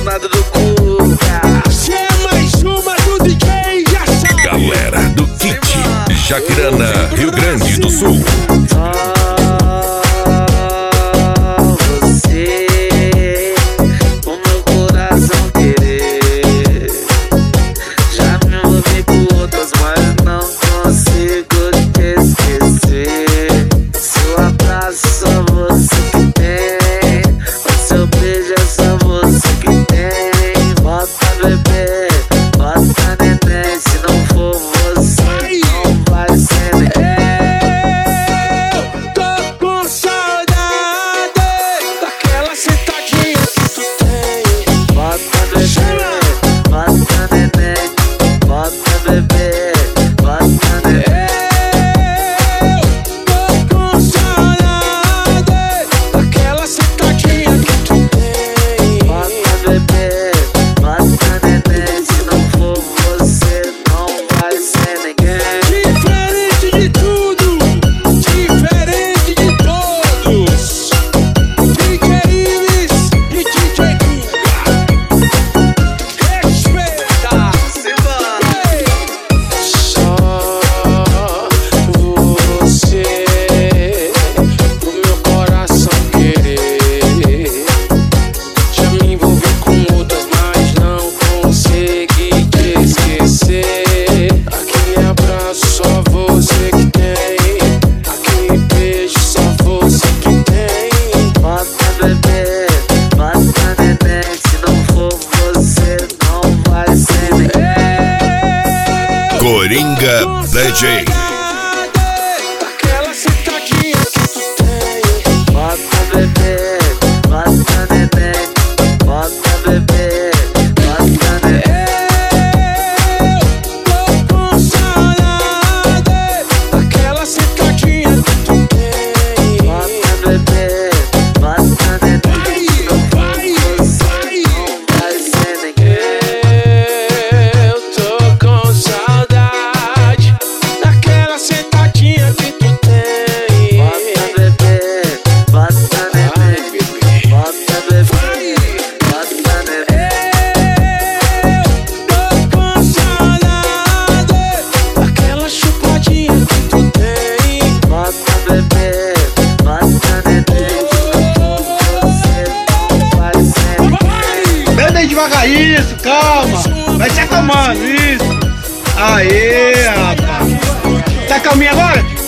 apaixonado do Cuca. Você é mais uma do DJ, já sabe. Galera do Kit, Jaquirana, Rio Grande do Sul. Coringa DJ. Aquela sentadinha que tu tem. Bota bebê, bota neném, bota bebê, bota neném. Eu tô com saudade daquela sentadinha que tu tem. Bota bebê, bota neném. Não vai ser ninguém. Eu tô com saudade daquela sentadinha que tu tem. Bota bebê, bota neném, bota bebê, bota neném. Eu tô com saudade daquela chupadinha que tu tem. Bota bebê, bota neném. Você não vai ser ninguém. Bebe aí devagar isso, calma. Vai se acalmando, isso. Aê, rapaz. Tá calminho agora?